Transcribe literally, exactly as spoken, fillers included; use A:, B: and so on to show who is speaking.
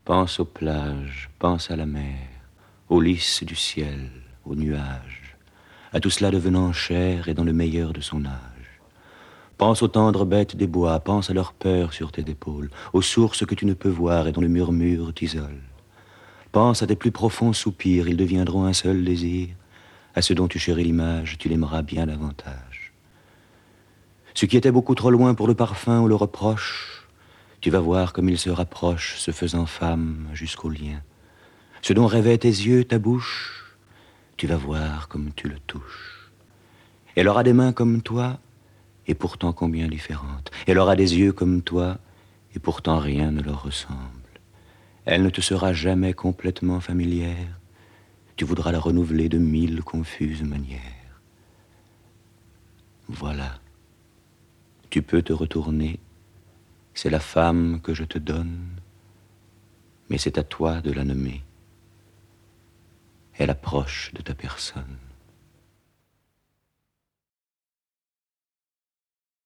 A: Pense aux plages, pense à la mer, aux lys du ciel, aux nuages, à tout cela devenant cher et dans le meilleur de son âge. Pense aux tendres bêtes des bois, pense à leur peur sur tes épaules, aux sources que tu ne peux voir et dont le murmure t'isole. Pense à tes plus profonds soupirs, ils deviendront un seul désir. À ceux dont tu chéris l'image, tu l'aimeras bien davantage. Ce qui était beaucoup trop loin pour le parfum ou le reproche, tu vas voir comme il se rapproche, se faisant femme jusqu'au lien. Ce dont rêvaient tes yeux, ta bouche, tu vas voir comme tu le touches. Elle aura des mains comme toi, et pourtant combien différentes. Elle aura des yeux comme toi, et pourtant rien ne leur ressemble. Elle ne te sera jamais complètement familière. Tu voudras la renouveler de mille confuses manières. Voilà. Tu peux te retourner. C'est la femme que je te donne, mais c'est à toi de la nommer. Elle approche de ta personne.